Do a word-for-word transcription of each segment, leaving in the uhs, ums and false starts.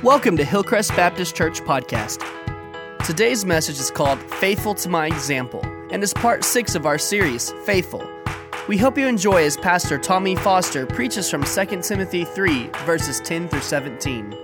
Welcome to Hillcrest Baptist Church Podcast. Today's message is called Faithful to My Example and is part six of our series, Faithful. We hope you enjoy as Pastor Tommy Foster preaches from Second Timothy three, verses ten through seventeen.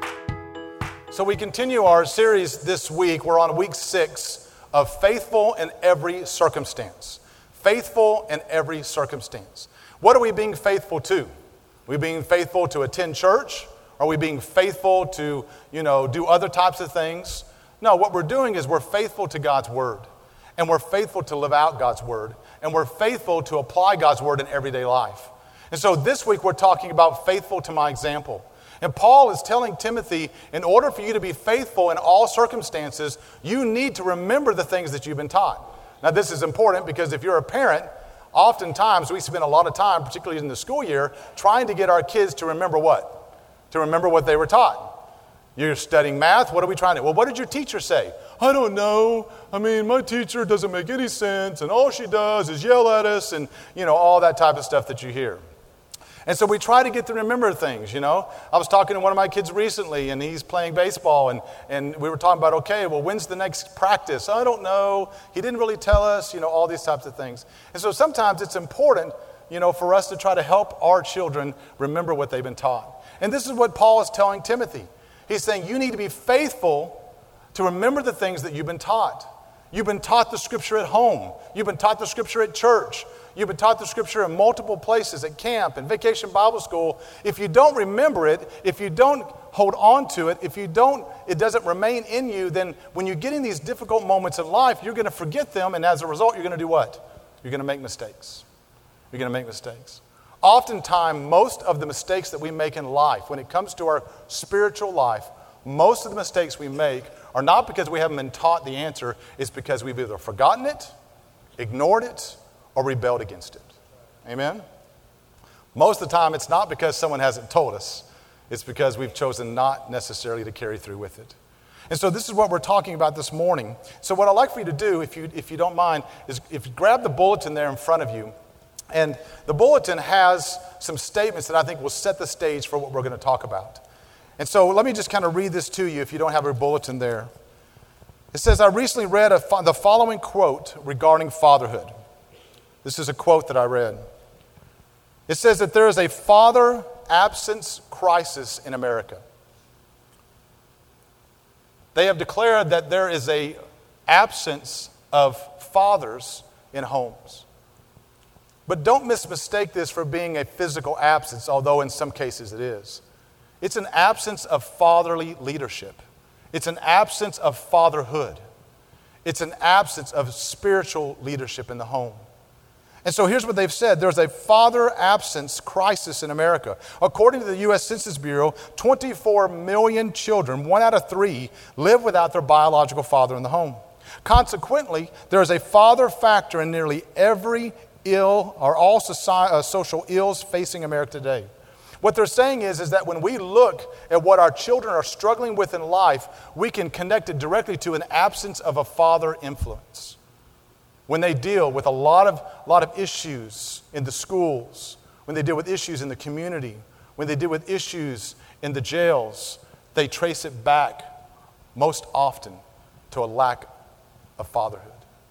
So we continue our series this week. We're on week six of Faithful in Every Circumstance. Faithful in every circumstance. What are we being faithful to? Are we being faithful to attend church? Are we being faithful to, you know, do other types of things? No, what we're doing is we're faithful to God's Word. And we're faithful to live out God's Word. And we're faithful to apply God's Word in everyday life. And so this week we're talking about faithful to my example. And Paul is telling Timothy, in order for you to be faithful in all circumstances, you need to remember the things that you've been taught. Now this is important because if you're a parent, oftentimes we spend a lot of time, particularly in the school year, trying to get our kids to remember what? To remember what they were taught. You're studying math. What are we trying to? Well, what did your teacher say? I don't know. I mean, my teacher doesn't make any sense, and all she does is yell at us, and you know all that type of stuff that you hear. And so we try to get to remember things. You know, I was talking to one of my kids recently, and he's playing baseball, and and we were talking about, okay, well, when's the next practice? I don't know. He didn't really tell us. You know, all these types of things. And so sometimes it's important, you know, for us to try to help our children remember what they've been taught. And this is what Paul is telling Timothy. He's saying you need to be faithful to remember the things that you've been taught. You've been taught the Scripture at home. You've been taught the Scripture at church. You've been taught the Scripture in multiple places, at camp and Vacation Bible School. If you don't remember it, if you don't hold on to it, if you don't, it doesn't remain in you, then when you get in these difficult moments of life, you're going to forget them, and as a result, you're going to do what? You're going to make mistakes. You're going to make mistakes. Oftentimes, most of the mistakes that we make in life, when it comes to our spiritual life, most of the mistakes we make are not because we haven't been taught the answer, it's because we've either forgotten it, ignored it, or rebelled against it. Amen? Most of the time, it's not because someone hasn't told us. It's because we've chosen not necessarily to carry through with it. And so this is what we're talking about this morning. So what I'd like for you to do, if you if you don't mind, is if you grab the bulletin there in front of you. And the bulletin has some statements that I think will set the stage for what we're going to talk about. And so let me just kind of read this to you if you don't have your bulletin there. It says, I recently read a, the following quote regarding fatherhood. This is a quote that I read. It says that there is a father absence crisis in America. They have declared that there is an absence of fathers in homes. But don't mistake this for being a physical absence, although in some cases it is. It's an absence of fatherly leadership. It's an absence of fatherhood. It's an absence of spiritual leadership in the home. And so here's what they've said. There's a father absence crisis in America. According to the U S Census Bureau, twenty-four million children, one out of three, live without their biological father in the home. Consequently, there is a father factor in nearly every ill or all society, uh, social ills facing America today. What they're saying is, is that when we look at what our children are struggling with in life, we can connect it directly to an absence of a father influence. When they deal with a lot of, lot of issues in the schools, when they deal with issues in the community, when they deal with issues in the jails, they trace it back most often to a lack of fatherhood.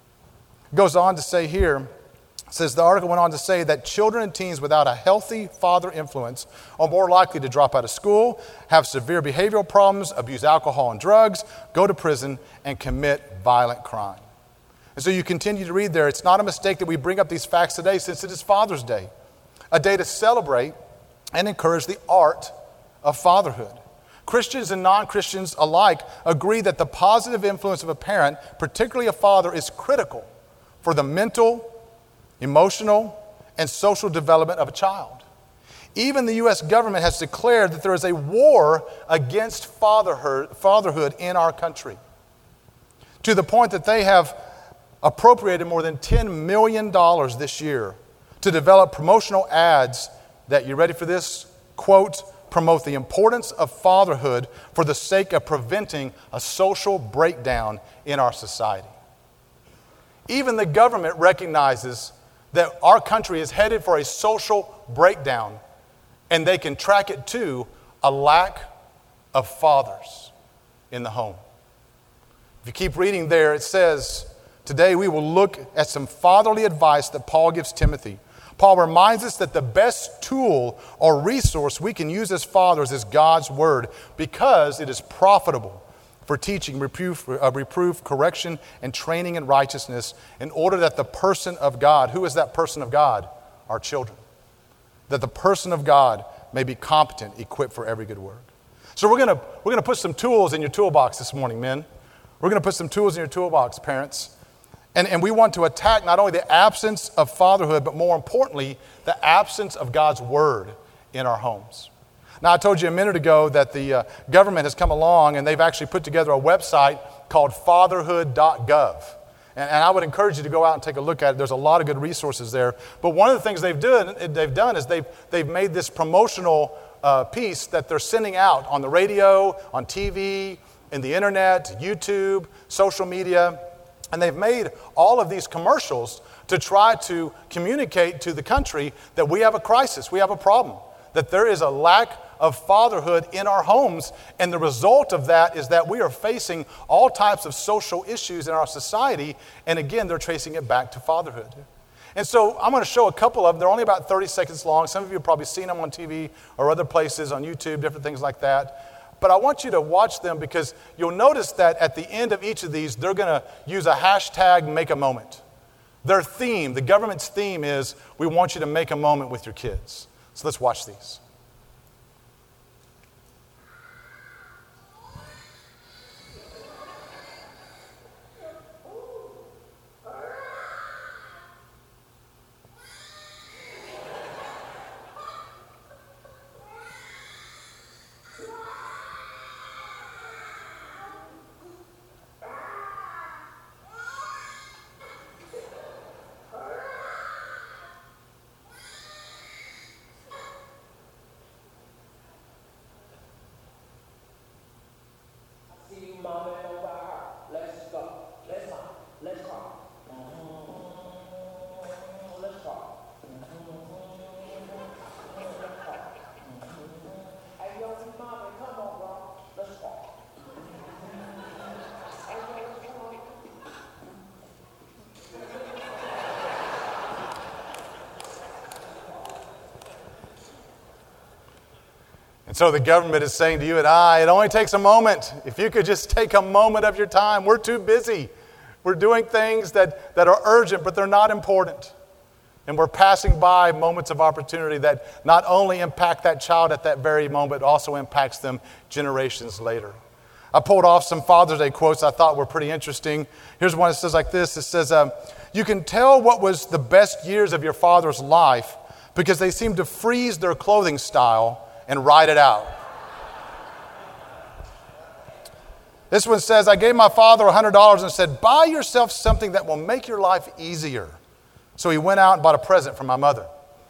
It goes on to say here, says the article went on to say that children and teens without a healthy father influence are more likely to drop out of school, have severe behavioral problems, abuse alcohol and drugs, go to prison, and commit violent crime. And so you continue to read there, it's not a mistake that we bring up these facts today since it is Father's Day, a day to celebrate and encourage the art of fatherhood. Christians and non-Christians alike agree that the positive influence of a parent, particularly a father, is critical for the mental, emotional, and social development of a child. Even the U S government has declared that there is a war against fatherhood, fatherhood in our country, to the point that they have appropriated more than ten million dollars this year to develop promotional ads that, you ready for this? Quote, promote the importance of fatherhood for the sake of preventing a social breakdown in our society. Even the government recognizes that our country is headed for a social breakdown, and they can track it to a lack of fathers in the home. If you keep reading there, it says, today we will look at some fatherly advice that Paul gives Timothy. Paul reminds us that the best tool or resource we can use as fathers is God's word, because it is profitable for teaching, reproof, uh, reproof, correction, and training in righteousness, in order that the person of God, who is that person of God? Our children. That the person of God may be competent, equipped for every good work. So we're going to we're going to put some tools in your toolbox this morning, men. We're going to put some tools in your toolbox, parents. And, and we want to attack not only the absence of fatherhood, but more importantly, the absence of God's word in our homes. Now, I told you a minute ago that the uh, government has come along and they've actually put together a website called fatherhood dot gov. And, and I would encourage you to go out and take a look at it. There's a lot of good resources there. But one of the things they've done, they've done is they've, they've made this promotional uh, piece that they're sending out on the radio, on T V, in the internet, YouTube, social media. And they've made all of these commercials to try to communicate to the country that we have a crisis, we have a problem, that there is a lack of fatherhood in our homes. And the result of that is that we are facing all types of social issues in our society. And again, they're tracing it back to fatherhood. And so I'm going to show a couple of them. They're only about thirty seconds long. Some of you have probably seen them on T V or other places, on YouTube, different things like that. But I want you to watch them, because you'll notice that at the end of each of these, they're going to use a hashtag, make a moment. Their theme, the government's theme is, we want you to make a moment with your kids. So let's watch these. And so the government is saying to you and I, it only takes a moment. If you could just take a moment of your time. We're too busy. We're doing things that, that are urgent, but they're not important. And we're passing by moments of opportunity that not only impact that child at that very moment, but also impacts them generations later. I pulled off some Father's Day quotes I thought were pretty interesting. Here's one that says like this. It says, um, you can tell what was the best years of your father's life because they seem to freeze their clothing style and ride it out. This one says, I gave my father one hundred dollars and said, buy yourself something that will make your life easier. So he went out and bought a present for my mother.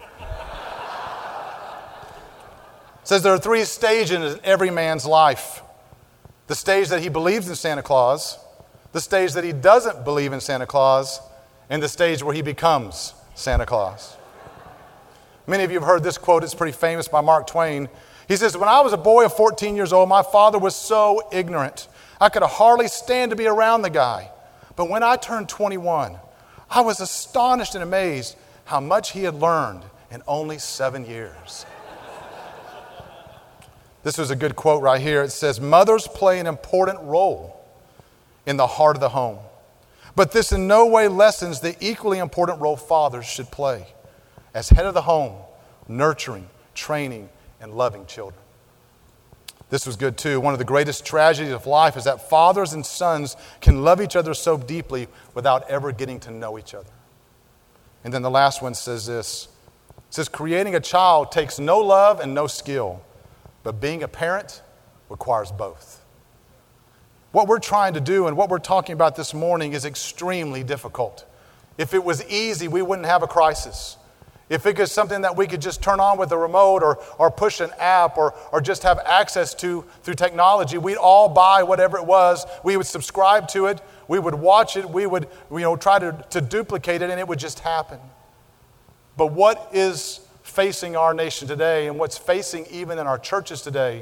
It says there are three stages in every man's life. The stage that he believes in Santa Claus, the stage that he doesn't believe in Santa Claus, and the stage where he becomes Santa Claus. Many of you have heard this quote. It's pretty famous, by Mark Twain. He says, when I was a boy of fourteen years old, my father was so ignorant. I could hardly stand to be around the guy. But when I turned twenty-one, I was astonished and amazed how much he had learned in only seven years. This was a good quote right here. It says, mothers play an important role in the heart of the home. But this in no way lessens the equally important role fathers should play as head of the home, nurturing, training, and loving children. This was good too. One of the greatest tragedies of life is that fathers and sons can love each other so deeply without ever getting to know each other. And then the last one says this. It says, creating a child takes no love and no skill, but being a parent requires both. What we're trying to do and what we're talking about this morning is extremely difficult. If it was easy, we wouldn't have a crisis. If it was something that we could just turn on with a remote or, or push an app or, or just have access to through technology, we'd all buy whatever it was. We would subscribe to it. We would watch it. We would you know, try to, to duplicate it, and it would just happen. But what is facing our nation today and what's facing even in our churches today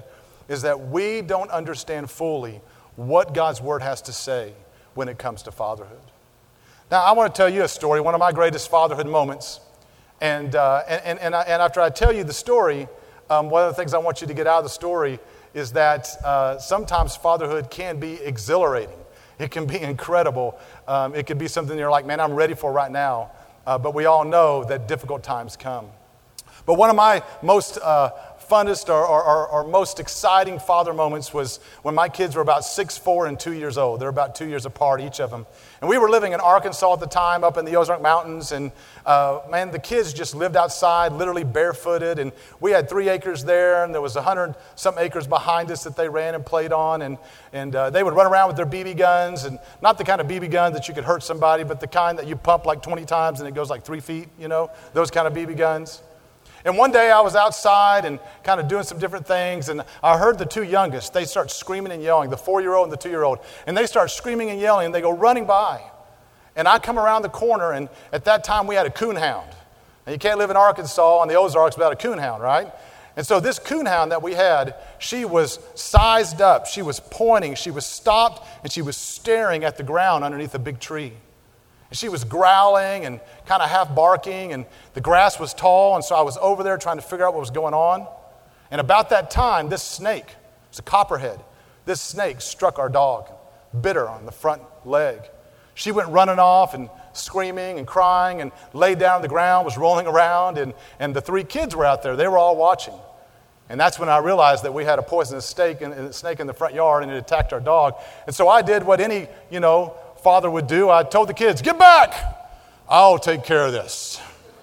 is that we don't understand fully what God's Word has to say when it comes to fatherhood. Now, I want to tell you a story, one of my greatest fatherhood moments. And, uh, and, and, I, and after I tell you the story, um, one of the things I want you to get out of the story is that uh, sometimes fatherhood can be exhilarating. It can be incredible. Um, it can be something you're like, man, I'm ready for right now. Uh, but we all know that difficult times come. But one of my most uh, funnest or, or, or, or most exciting father moments was when my kids were about six, four, and two years old. They're about two years apart, each of them. And we were living in Arkansas at the time, up in the Ozark Mountains. And uh, man, the kids just lived outside, literally barefooted. And we had three acres there, and there was a hundred some acres behind us that they ran and played on. And and uh, they would run around with their B B guns, and not the kind of B B gun that you could hurt somebody, but the kind that you pump like twenty times and it goes like three feet. You know, those kind of B B guns. And one day I was outside and kind of doing some different things, and I heard the two youngest, they start screaming and yelling, the four-year-old and the two-year-old, and they start screaming and yelling, and they go running by. And I come around the corner, and at that time we had a coonhound. And you can't live in Arkansas on the Ozarks without a coonhound, right? And so this coonhound that we had, she was sized up, she was pointing, she was stopped, and she was staring at the ground underneath a big tree. And she was growling and kind of half barking, and the grass was tall, and so I was over there trying to figure out what was going on. And about that time, this snake, it was a copperhead, this snake struck our dog, bit her on the front leg. She went running off and screaming and crying and laid down on the ground, was rolling around, and, and the three kids were out there. They were all watching. And that's when I realized that we had a poisonous snake in, a snake in the front yard, and it attacked our dog. And so I did what any, you know, father would do. I told the kids, get back. I'll take care of this.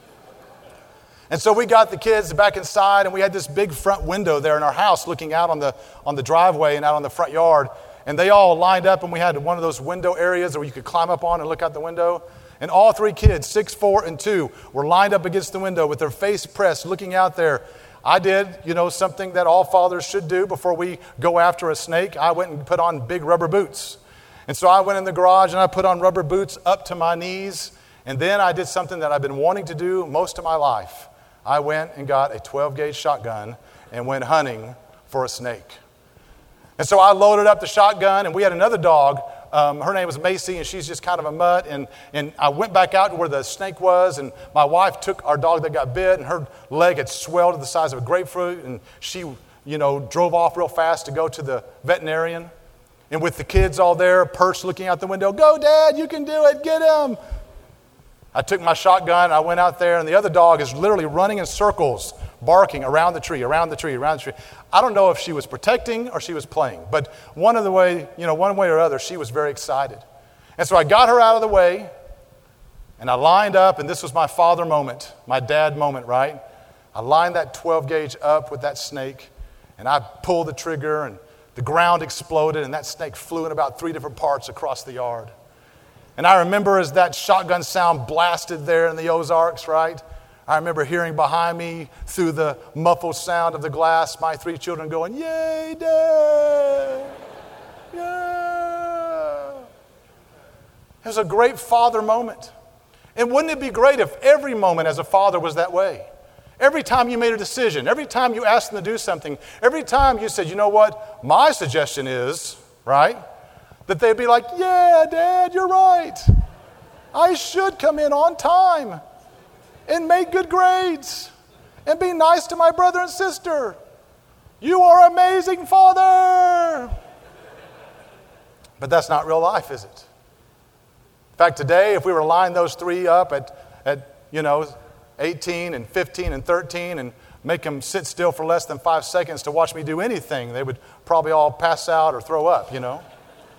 And so we got the kids back inside, and we had this big front window there in our house looking out on the on the driveway and out on the front yard. And they all lined up, and we had one of those window areas where you could climb up on and look out the window. And all three kids, six, four, and two, were lined up against the window with their face pressed, looking out there. I did, you know, something that all fathers should do before we go after a snake. I went and put on big rubber boots. And so I went in the garage and I put on rubber boots up to my knees. And then I did something that I've been wanting to do most of my life. I went and got a twelve gauge shotgun and went hunting for a snake. And so I loaded up the shotgun, and we had another dog. Um, her name was Macy, and she's just kind of a mutt. And, and I went back out to where the snake was, and my wife took our dog that got bit, and her leg had swelled to the size of a grapefruit. And she, you know, drove off real fast to go to the veterinarian. And with the kids all there, perched looking out the window, go, Dad, you can do it, get him. I took my shotgun, I went out there, and the other dog is literally running in circles, barking around the tree, around the tree, around the tree. I don't know if she was protecting or she was playing, but one of the way, you know, one way or other, she was very excited. And so I got her out of the way, and I lined up, and this was my father moment, my dad moment, right? I lined that twelve gauge up with that snake, and I pulled the trigger, and the ground exploded, and that snake flew in about three different parts across the yard. And I remember as that shotgun sound blasted there in the Ozarks, right? I remember hearing behind me through the muffled sound of the glass, my three children going, yay, Dad! Yeah! It was a great father moment. And wouldn't it be great if every moment as a father was that way? Every time you made a decision, every time you asked them to do something, every time you said, you know what, my suggestion is, right, that they'd be like, yeah, Dad, you're right. I should come in on time and make good grades and be nice to my brother and sister. You are amazing, Father. But that's not real life, is it? In fact, today, if we were to line those three up at, at you know, eighteen and fifteen and thirteen and make them sit still for less than five seconds to watch me do anything, they would probably all pass out or throw up, you know.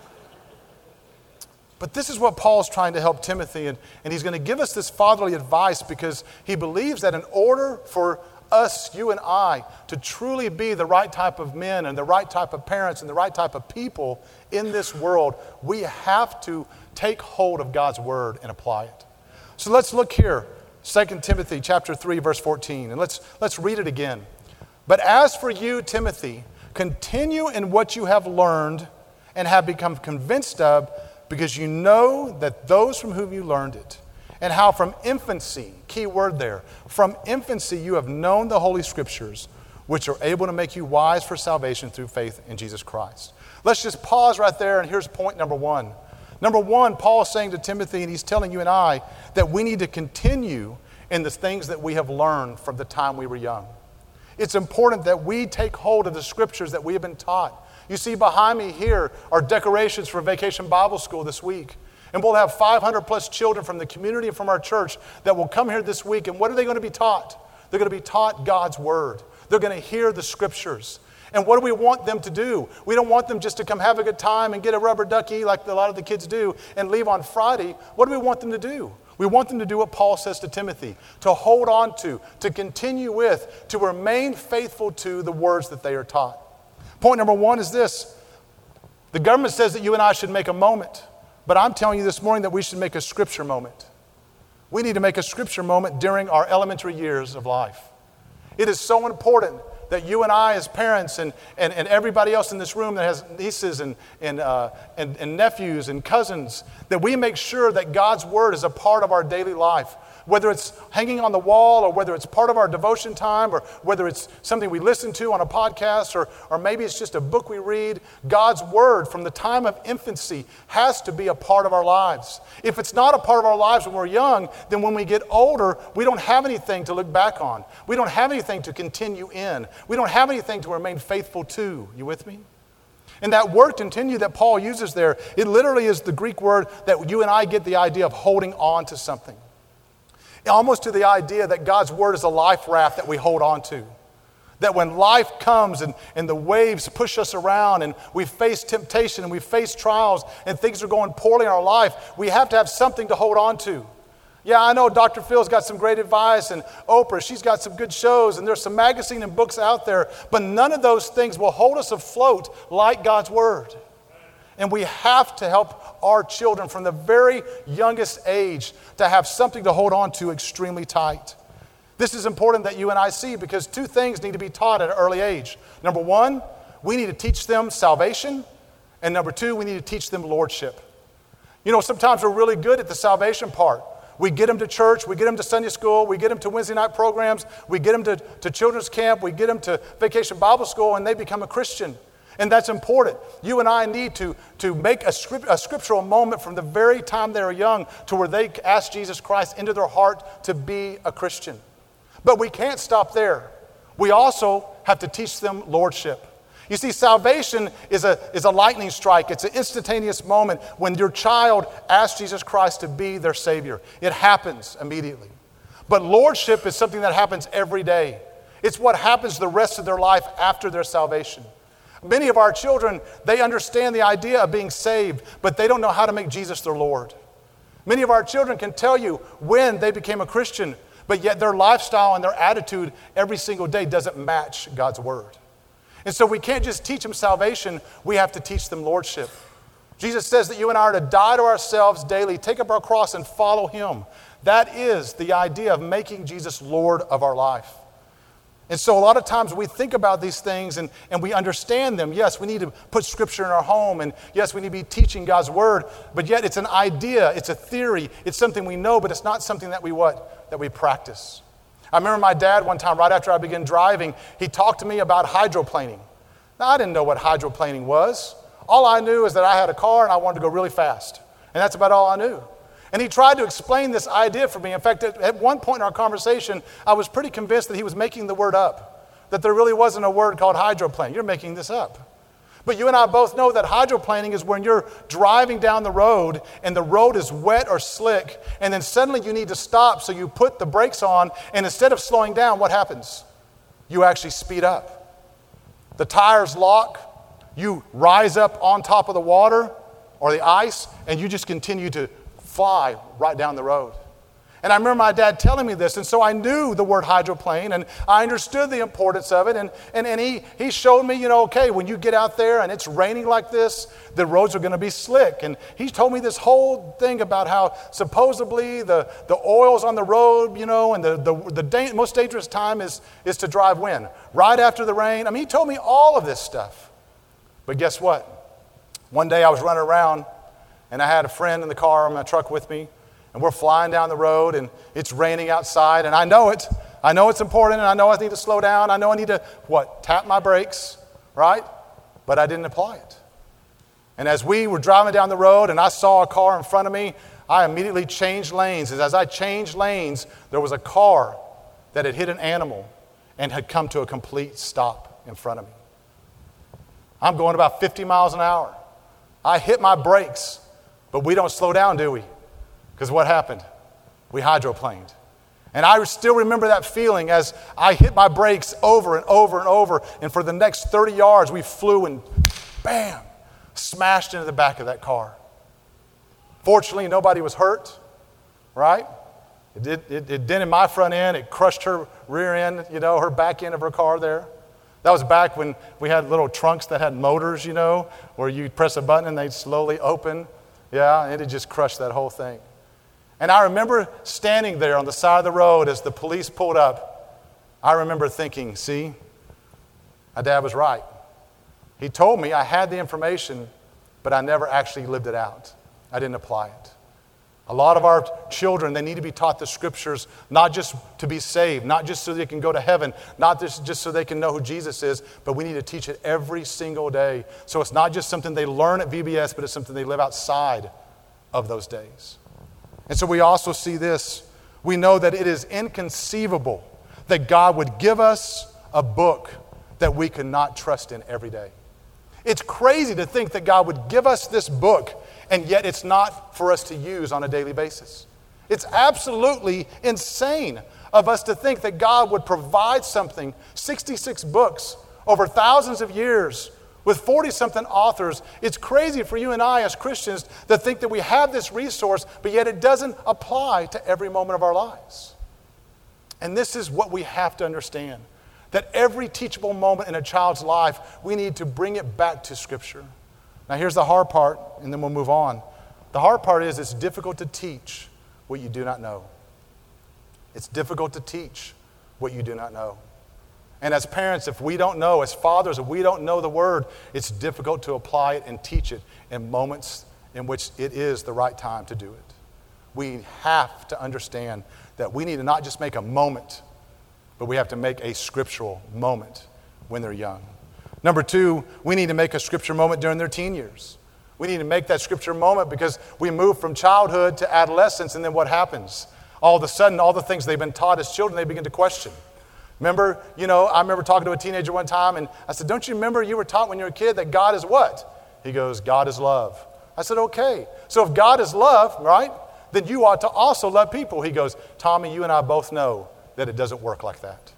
But this is what Paul's trying to help Timothy, and, and he's going to give us this fatherly advice because he believes that in order for us, you and I, to truly be the right type of men and the right type of parents and the right type of people in this world, we have to take hold of God's word and apply it. So let's look here. Second Timothy chapter three, verse fourteen, and let's, let's read it again. But as for you, Timothy, continue in what you have learned and have become convinced of, because you know that those from whom you learned it, and how from infancy, key word there, from infancy you have known the Holy Scriptures, which are able to make you wise for salvation through faith in Jesus Christ. Let's just pause right there, and here's point number one. Number one, Paul is saying to Timothy, and he's telling you and I, that we need to continue in the things that we have learned from the time we were young. It's important that we take hold of the scriptures that we have been taught. You see behind me here are decorations for Vacation Bible School this week. And we'll have five hundred plus children from the community and from our church that will come here this week. And what are they going to be taught? They're going to be taught God's Word. They're going to hear the scriptures. And what do we want them to do? We don't want them just to come have a good time and get a rubber ducky like a lot of the kids do and leave on Friday. What do we want them to do? We want them to do what Paul says to Timothy, to hold on to, to continue with, to remain faithful to the words that they are taught. Point number one is this. The government says that you and I should make a moment, but I'm telling you this morning that we should make a scripture moment. We need to make a scripture moment during our elementary years of life. It is so important that you and I as parents and, and, and everybody else in this room that has nieces and, and, uh, and, and nephews and cousins, that we make sure that God's Word is a part of our daily life. Whether it's hanging on the wall or whether it's part of our devotion time or whether it's something we listen to on a podcast or, or maybe it's just a book we read, God's Word from the time of infancy has to be a part of our lives. If it's not a part of our lives when we're young, then when we get older, we don't have anything to look back on. We don't have anything to continue in. We don't have anything to remain faithful to. You with me? And that word continue that Paul uses there, it literally is the Greek word that you and I get the idea of holding on to something. Almost to the idea that God's Word is a life raft that we hold on to. That when life comes and, and the waves push us around and we face temptation and we face trials and things are going poorly in our life, we have to have something to hold on to. Yeah, I know Doctor Phil's got some great advice and Oprah, she's got some good shows and there's some magazine and books out there, but none of those things will hold us afloat like God's Word. And we have to help our children from the very youngest age to have something to hold on to extremely tight. This is important that you and I see because two things need to be taught at an early age. Number one, we need to teach them salvation. And number two, we need to teach them lordship. You know, sometimes we're really good at the salvation part. We get them to church, we get them to Sunday school, we get them to Wednesday night programs, we get them to, to children's camp, we get them to Vacation Bible School, and they become a Christian. And that's important. You and I need to, to make a, script, a scriptural moment from the very time they're young to where they ask Jesus Christ into their heart to be a Christian. But we can't stop there. We also have to teach them lordship. You see, salvation is a, is a lightning strike. It's an instantaneous moment when your child asks Jesus Christ to be their Savior. It happens immediately. But lordship is something that happens every day. It's what happens the rest of their life after their salvation. Many of our children, they understand the idea of being saved, but they don't know how to make Jesus their Lord. Many of our children can tell you when they became a Christian, but yet their lifestyle and their attitude every single day doesn't match God's Word. And so we can't just teach them salvation, we have to teach them lordship. Jesus says that you and I are to die to ourselves daily, take up our cross and follow Him. That is the idea of making Jesus Lord of our life. And so a lot of times we think about these things and, and we understand them. Yes, we need to put Scripture in our home, and yes, we need to be teaching God's Word, but yet it's an idea, it's a theory, it's something we know, but it's not something that we what? That we practice. I remember my dad one time, right after I began driving, he talked to me about hydroplaning. Now, I didn't know what hydroplaning was. All I knew is that I had a car and I wanted to go really fast. And that's about all I knew. And he tried to explain this idea for me. In fact, at, at one point in our conversation, I was pretty convinced that he was making the word up, that there really wasn't a word called hydroplane. You're making this up. But you and I both know that hydroplaning is when you're driving down the road and the road is wet or slick, and then suddenly you need to stop, so you put the brakes on, and instead of slowing down, what happens? You actually speed up. The tires lock, you rise up on top of the water or the ice, and you just continue to fly right down the road. And I remember my dad telling me this, and so I knew the word hydroplane, and I understood the importance of it, and, and, and he, he showed me, you know, okay, when you get out there and it's raining like this, the roads are going to be slick. And he told me this whole thing about how supposedly the, the oil's on the road, you know, and the, the, the da- most dangerous time is, is to drive when? Right after the rain. I mean, he told me all of this stuff. But guess what? One day I was running around, and I had a friend in the car in my truck with me, and we're flying down the road, and it's raining outside, and I know it. I know it's important, and I know I need to slow down. I know I need to, what, tap my brakes, right? But I didn't apply it. And as we were driving down the road and I saw a car in front of me, I immediately changed lanes. And as I changed lanes, there was a car that had hit an animal and had come to a complete stop in front of me. I'm going about fifty miles an hour. I hit my brakes, but we don't slow down, do we? Because what happened? We hydroplaned. And I still remember that feeling as I hit my brakes over and over and over. And for the next thirty yards, we flew and bam, smashed into the back of that car. Fortunately, nobody was hurt, right? It, did, it, it dented my front end. It crushed her rear end, you know, her back end of her car there. That was back when we had little trunks that had motors, you know, where you press a button and they'd slowly open. Yeah, and it just crushed that whole thing. And I remember standing there on the side of the road as the police pulled up. I remember thinking, see, my dad was right. He told me I had the information, but I never actually lived it out. I didn't apply it. A lot of our children, they need to be taught the scriptures, not just to be saved, not just so they can go to heaven, not just, just so they can know who Jesus is, but we need to teach it every single day. So it's not just something they learn at V B S, but it's something they live outside of those days. And so we also see this. We know that it is inconceivable that God would give us a book that we could not trust in every day. It's crazy to think that God would give us this book, and yet it's not for us to use on a daily basis. It's absolutely insane of us to think that God would provide something, sixty-six books, over thousands of years, with forty-something authors. It's crazy for you and I as Christians to think that we have this resource, but yet it doesn't apply to every moment of our lives. And this is what we have to understand, that every teachable moment in a child's life, we need to bring it back to Scripture. Now here's the hard part, and then we'll move on. The hard part is it's difficult to teach what you do not know. It's difficult to teach what you do not know. And as parents, if we don't know, as fathers, if we don't know the Word, it's difficult to apply it and teach it in moments in which it is the right time to do it. We have to understand that we need to not just make a moment, but we have to make a scriptural moment when they're young. Number two, we need to make a scripture moment during their teen years. We need to make that scripture moment because we move from childhood to adolescence, and then what happens? All of a sudden, all the things they've been taught as children, they begin to question. Remember, you know, I remember talking to a teenager one time, and I said, don't you remember you were taught when you were a kid that God is what? He goes, God is love. I said, okay. So if God is love, right, then you ought to also love people. He goes, Tommy, you and I both know that it doesn't work like that.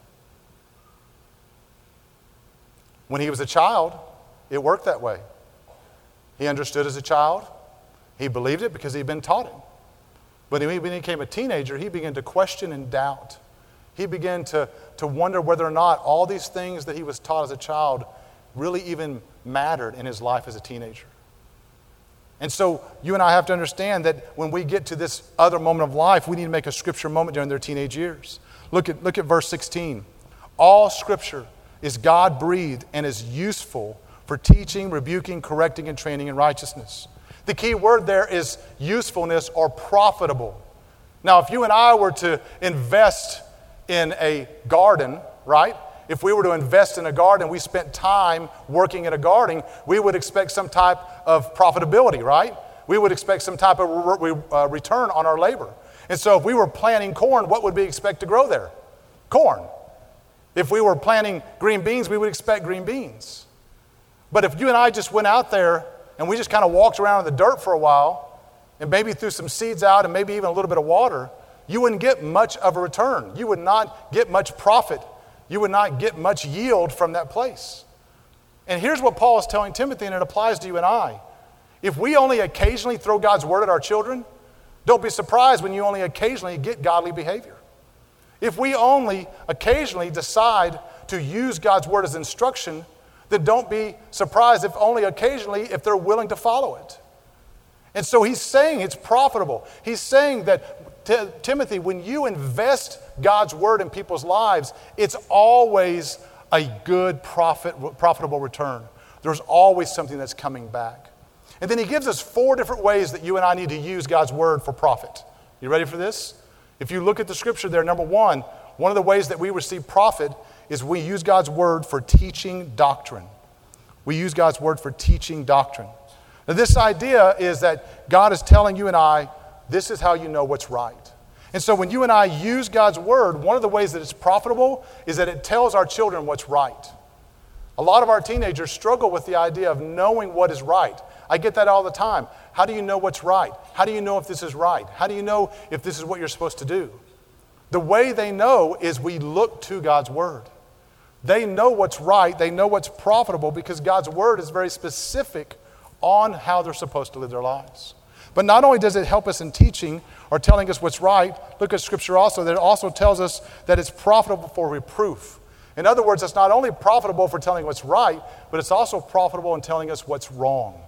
When he was a child, it worked that way. He understood as a child. He believed it because he'd been taught it. But when he became a teenager, he began to question and doubt. He began to, to wonder whether or not all these things that he was taught as a child really even mattered in his life as a teenager. And so you and I have to understand that when we get to this other moment of life, we need to make a scripture moment during their teenage years. Look at, look at verse sixteen. All scripture is God-breathed and is useful for teaching, rebuking, correcting, and training in righteousness. The key word there is usefulness or profitable. Now, if you and I were to invest in a garden, right? If we were to invest in a garden, we spent time working in a garden, we would expect some type of profitability, right? We would expect some type of re- uh, return on our labor. And so if we were planting corn, what would we expect to grow there? Corn. If we were planting green beans, we would expect green beans. But if you and I just went out there and we just kind of walked around in the dirt for a while and maybe threw some seeds out and maybe even a little bit of water, you wouldn't get much of a return. You would not get much profit. You would not get much yield from that place. And here's what Paul is telling Timothy, and it applies to you and I. If we only occasionally throw God's word at our children, don't be surprised when you only occasionally get godly behavior. If we only occasionally decide to use God's word as instruction, then don't be surprised if only occasionally if they're willing to follow it. And so he's saying it's profitable. He's saying that, T- Timothy, when you invest God's word in people's lives, it's always a good profit, profitable return. There's always something that's coming back. And then he gives us four different ways that you and I need to use God's word for profit. You ready for this? If you look at the scripture there, number one, one of the ways that we receive profit is we use God's word for teaching doctrine. We use God's word for teaching doctrine. Now, this idea is that God is telling you and I, this is how you know what's right. And so when you and I use God's word, one of the ways that it's profitable is that it tells our children what's right. A lot of our teenagers struggle with the idea of knowing what is right. I get that all the time. How do you know what's right? How do you know if this is right? How do you know if this is what you're supposed to do? The way they know is we look to God's word. They know what's right. They know what's profitable because God's word is very specific on how they're supposed to live their lives. But not only does it help us in teaching or telling us what's right, look at Scripture also, that it also tells us that it's profitable for reproof. In other words, it's not only profitable for telling what's right, but it's also profitable in telling us what's wrong.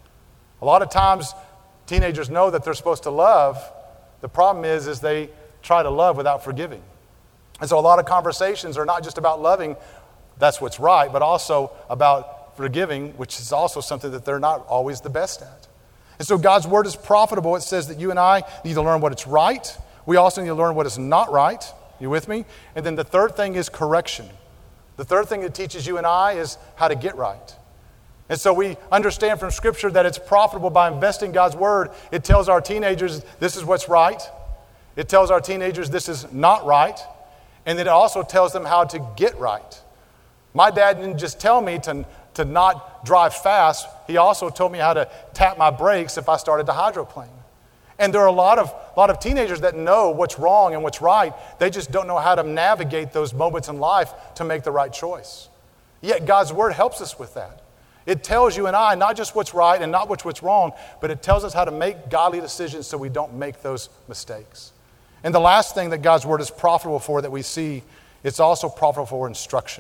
A lot of times, teenagers know that they're supposed to love. The problem is, is they try to love without forgiving. And so a lot of conversations are not just about loving, that's what's right, but also about forgiving, which is also something that they're not always the best at. And so God's word is profitable. It says that you and I need to learn what is right. We also need to learn what is not right. You with me? And then the third thing is correction. The third thing it teaches you and I is how to get right. And so we understand from Scripture that it's profitable by investing God's word. It tells our teenagers this is what's right. It tells our teenagers this is not right. And then it also tells them how to get right. My dad didn't just tell me to, to not drive fast. He also told me how to tap my brakes if I started to hydroplane. And there are a lot of, lot of teenagers that know what's wrong and what's right. They just don't know how to navigate those moments in life to make the right choice. Yet God's word helps us with that. It tells you and I not just what's right and not what's wrong, but it tells us how to make godly decisions so we don't make those mistakes. And the last thing that God's word is profitable for that we see, it's also profitable for instruction.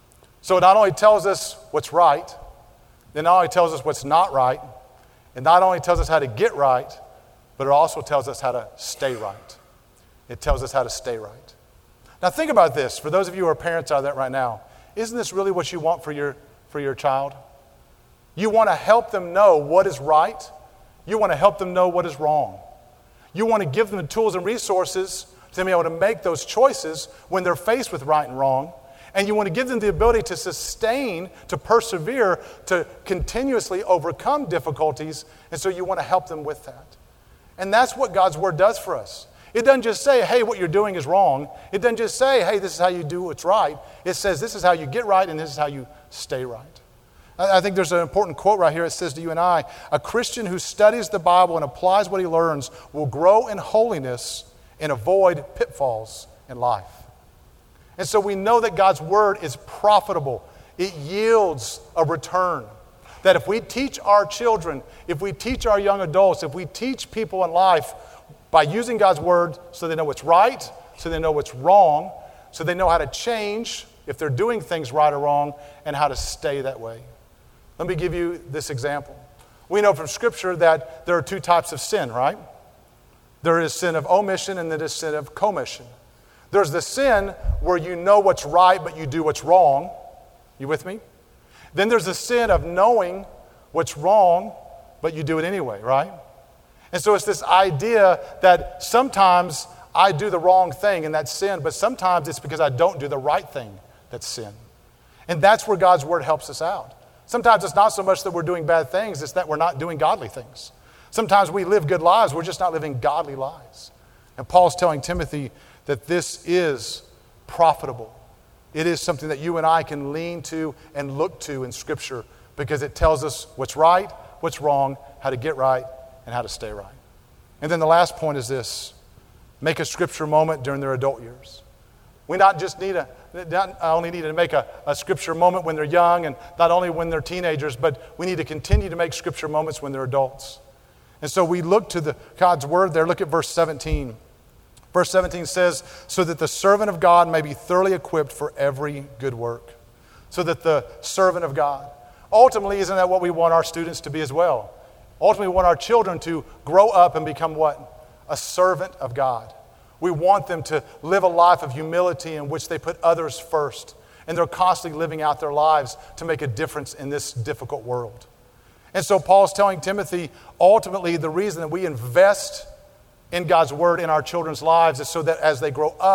So it not only tells us what's right, it not only tells us what's not right, it not only tells us how to get right, but it also tells us how to stay right. It tells us how to stay right. Now think about this. For those of you who are parents out there right now, isn't this really what you want for your, for your child? You want to help them know what is right. You want to help them know what is wrong. You want to give them the tools and resources to be able to make those choices when they're faced with right and wrong. And you want to give them the ability to sustain, to persevere, to continuously overcome difficulties. And so you want to help them with that. And that's what God's word does for us. It doesn't just say, hey, what you're doing is wrong. It doesn't just say, hey, this is how you do what's right. It says this is how you get right and this is how you stay right. I think there's an important quote right here. It says to you and I, a Christian who studies the Bible and applies what he learns will grow in holiness and avoid pitfalls in life. And so we know that God's word is profitable. It yields a return. That if we teach our children, if we teach our young adults, if we teach people in life by using God's word so they know what's right, so they know what's wrong, so they know how to change if they're doing things right or wrong, and how to stay that way. Let me give you this example. We know from Scripture that there are two types of sin, right? There is sin of omission and there is sin of commission. There's the sin where you know what's right but you do what's wrong. You with me? Then there's the sin of knowing what's wrong but you do it anyway, right? And so it's this idea that sometimes I do the wrong thing and that's sin, but sometimes it's because I don't do the right thing that's sin. And that's where God's word helps us out. Sometimes it's not so much that we're doing bad things, it's that we're not doing godly things. Sometimes we live good lives, we're just not living godly lives. And Paul's telling Timothy that this is profitable. It is something that you and I can lean to and look to in Scripture because it tells us what's right, what's wrong, how to get right, and how to stay right. And then the last point is this: make a Scripture moment during their adult years. We not just need a, not only need to make a, a Scripture moment when they're young and not only when they're teenagers, but we need to continue to make Scripture moments when they're adults. And so we look to the God's word there. Look at verse seventeen. Verse seventeen says, so that the servant of God may be thoroughly equipped for every good work. So that the servant of God. Ultimately, isn't that what we want our students to be as well? Ultimately, we want our children to grow up and become what? A servant of God. We want them to live a life of humility in which they put others first. And they're constantly living out their lives to make a difference in this difficult world. And so Paul's telling Timothy, ultimately, the reason that we invest in God's word in our children's lives is so that as they grow up,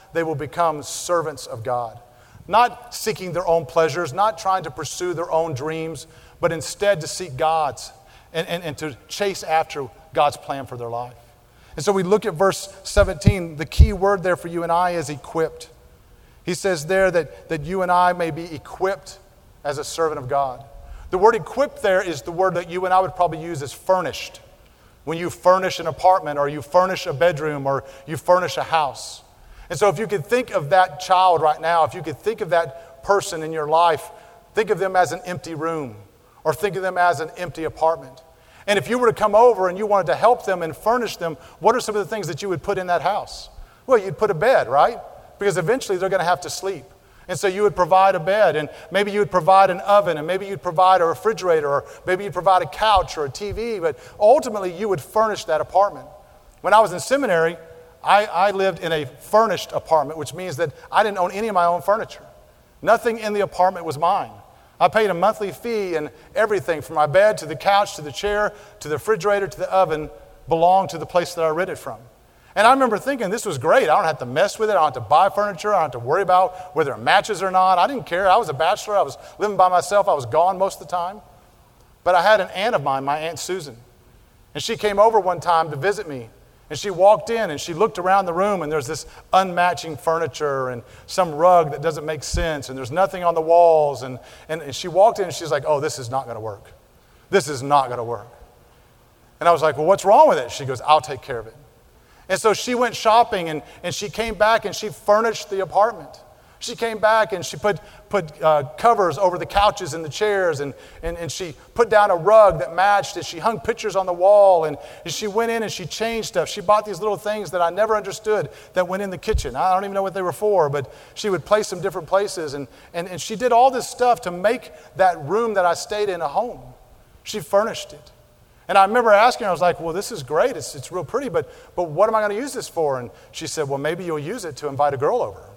they will become servants of God. Not seeking their own pleasures, not trying to pursue their own dreams, but instead to seek God's and, and, and to chase after God's plan for their life. And so we look at verse seventeen. The key word there for you and I is equipped. He says there that, that you and I may be equipped as a servant of God. The word equipped there is the word that you and I would probably use as furnished. When you furnish an apartment or you furnish a bedroom or you furnish a house. And so if you could think of that child right now, if you could think of that person in your life, think of them as an empty room or think of them as an empty apartment. And if you were to come over and you wanted to help them and furnish them, what are some of the things that you would put in that house? Well, you'd put a bed, right? Because eventually they're going to have to sleep. And so you would provide a bed, and maybe you would provide an oven, and maybe you'd provide a refrigerator, or maybe you'd provide a couch or a T V, but ultimately you would furnish that apartment. When I was in seminary, I, I lived in a furnished apartment, which means that I didn't own any of my own furniture. Nothing in the apartment was mine. I paid a monthly fee, and everything from my bed to the couch to the chair to the refrigerator to the oven belonged to the place that I rented from. And I remember thinking, this was great. I don't have to mess with it. I don't have to buy furniture. I don't have to worry about whether it matches or not. I didn't care. I was a bachelor. I was living by myself. I was gone most of the time. But I had an aunt of mine, my Aunt Susan. And she came over one time to visit me. And she walked in and she looked around the room, and there's this unmatching furniture and some rug that doesn't make sense, and there's nothing on the walls. And, and, and she walked in and she's like, oh, this is not going to work. This is not going to work. And I was like, well, what's wrong with it? She goes, I'll take care of it. And so she went shopping, and, and she came back and she furnished the apartment. She came back and she put, put uh, covers over the couches and the chairs, and, and, and she put down a rug that matched, and she hung pictures on the wall, and, and she went in and she changed stuff. She bought these little things that I never understood that went in the kitchen. I don't even know what they were for, but she would place them different places, and, and, and she did all this stuff to make that room that I stayed in a home. She furnished it. And I remember asking her, I was like, well, this is great. It's, it's real pretty, but, but what am I going to use this for? And she said, well, maybe you'll use it to invite a girl over.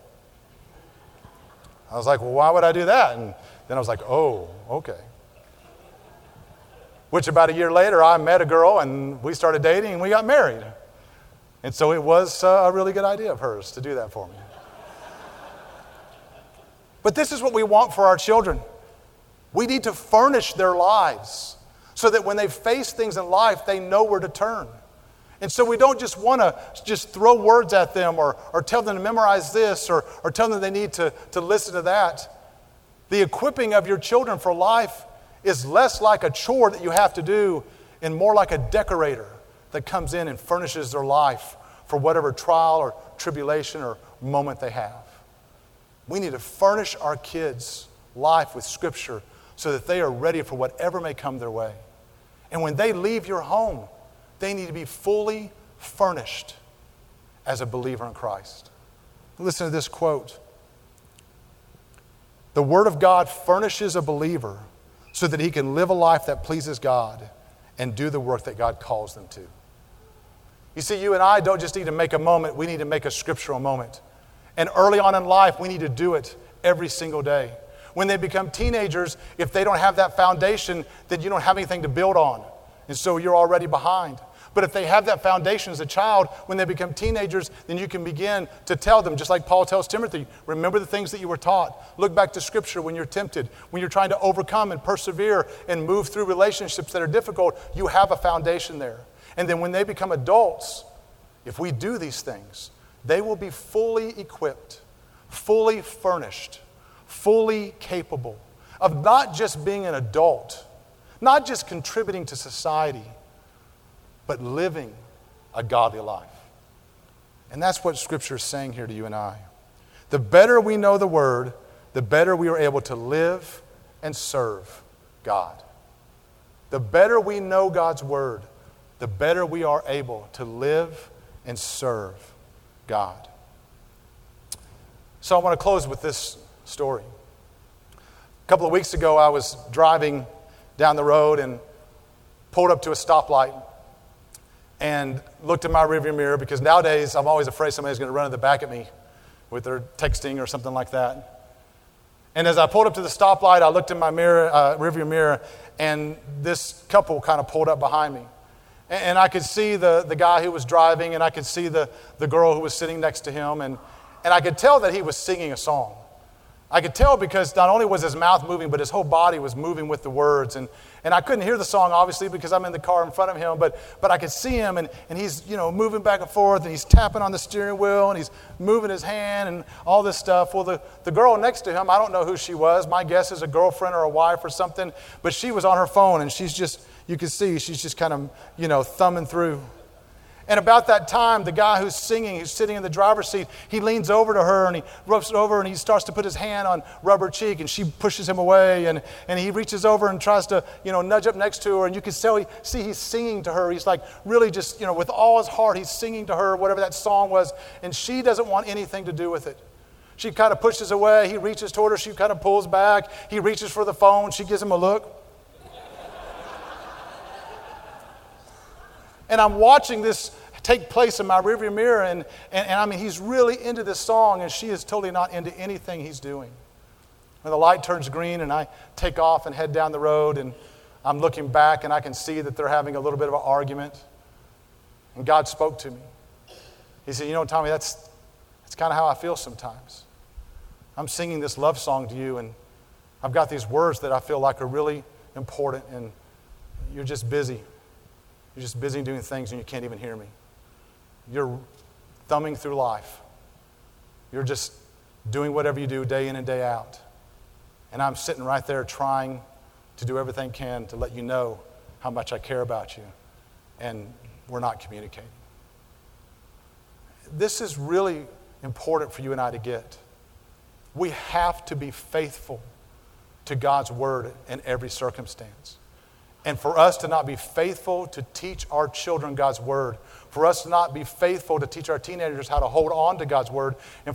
I was like, well, why would I do that? And then I was like, oh, okay. Which about a year later, I met a girl, and we started dating, and we got married. And so it was a really good idea of hers to do that for me. But this is what we want for our children. We need to furnish their lives so that when they face things in life, they know where to turn. And so we don't just want to just throw words at them or, or tell them to memorize this or, or tell them they need to, to listen to that. The equipping of your children for life is less like a chore that you have to do and more like a decorator that comes in and furnishes their life for whatever trial or tribulation or moment they have. We need to furnish our kids' life with Scripture so that they are ready for whatever may come their way. And when they leave your home, they need to be fully furnished as a believer in Christ. Listen to this quote. The Word of God furnishes a believer so that he can live a life that pleases God and do the work that God calls them to. You see, you and I don't just need to make a moment, we need to make a scriptural moment. And early on in life, we need to do it every single day. When they become teenagers, if they don't have that foundation, then you don't have anything to build on. And so you're already behind. But if they have that foundation as a child, when they become teenagers, then you can begin to tell them, just like Paul tells Timothy, remember the things that you were taught. Look back to Scripture when you're tempted, when you're trying to overcome and persevere and move through relationships that are difficult, you have a foundation there. And then when they become adults, if we do these things, they will be fully equipped, fully furnished, fully capable of not just being an adult, not just contributing to society, but living a godly life. And that's what Scripture is saying here to you and I. The better we know the Word, the better we are able to live and serve God. The better we know God's Word, the better we are able to live and serve God. So I want to close with this story. A couple of weeks ago, I was driving down the road and pulled up to a stoplight and looked in my rearview mirror because nowadays I'm always afraid somebody's going to run in the back at me with their texting or something like that. And as I pulled up to the stoplight, I looked in my mirror, uh, rearview mirror, and this couple kind of pulled up behind me. And, and I could see the, the guy who was driving, and I could see the, the girl who was sitting next to him. And, And I could tell that he was singing a song. I could tell because not only was his mouth moving, but his whole body was moving with the words. And, and I couldn't hear the song, obviously, because I'm in the car in front of him, but, but I could see him, and, and he's, you know, moving back and forth, and he's tapping on the steering wheel, and he's moving his hand and all this stuff. Well, the, the girl next to him, I don't know who she was. My guess is a girlfriend or a wife or something, but she was on her phone, and she's just, you could see, she's just kind of, you know, thumbing through. And about that time, the guy who's singing, who's sitting in the driver's seat, he leans over to her and he ropes it over and he starts to put his hand on rubber cheek, and she pushes him away, and, and he reaches over and tries to, you know, nudge up next to her, and you can see, see he's singing to her. He's like really just, you know, with all his heart, he's singing to her, whatever that song was, and she doesn't want anything to do with it. She kind of pushes away. He reaches toward her. She kind of pulls back. He reaches for the phone. She gives him a look. And I'm watching this take place in my rearview mirror, and, and, and I mean, he's really into this song, and she is totally not into anything he's doing. When the light turns green and I take off and head down the road, and I'm looking back and I can see that they're having a little bit of an argument, and God spoke to me. He said, you know, Tommy, that's, that's kind of how I feel sometimes. I'm singing this love song to you, and I've got these words that I feel like are really important, and you're just busy. You're just busy doing things and you can't even hear me. You're thumbing through life. You're just doing whatever you do day in and day out. And I'm sitting right there trying to do everything I can to let you know how much I care about you. And we're not communicating. This is really important for you and I to get. We have to be faithful to God's word in every circumstance. And for us to not be faithful to teach our children God's word, for us to not be faithful to teach our teenagers how to hold on to God's word, and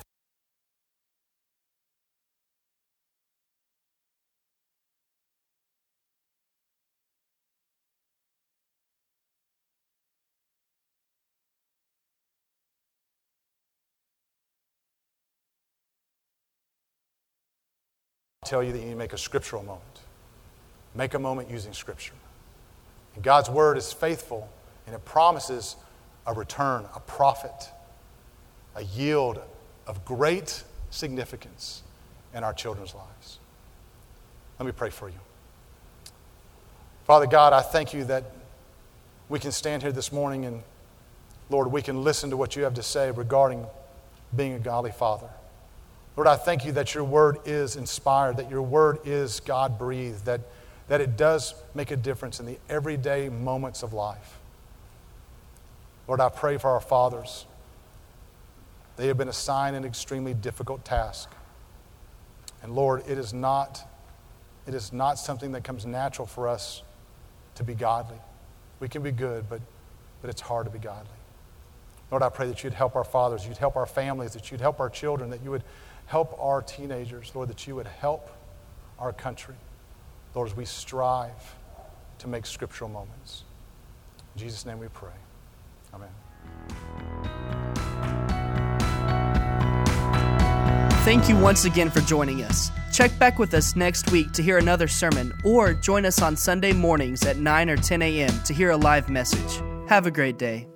I tell you that you need to make a scriptural moment. Make a moment using Scripture. And God's word is faithful, and it promises a return, a profit, a yield of great significance in our children's lives. Let me pray for you. Father God, I thank you that we can stand here this morning and, Lord, we can listen to what you have to say regarding being a godly father. Lord, I thank you that your word is inspired, that your word is God-breathed, that that it does make a difference in the everyday moments of life. Lord, I pray for our fathers. They have been assigned an extremely difficult task. And Lord, it is not, it is not something that comes natural for us to be godly. We can be good, but, but it's hard to be godly. Lord, I pray that you'd help our fathers, you'd help our families, that you'd help our children, that you would help our teenagers, Lord, that you would help our country. Lord, as we strive to make scriptural moments. In Jesus' name we pray. Amen. Thank you once again for joining us. Check back with us next week to hear another sermon, or join us on Sunday mornings at nine or ten a.m. to hear a live message. Have a great day.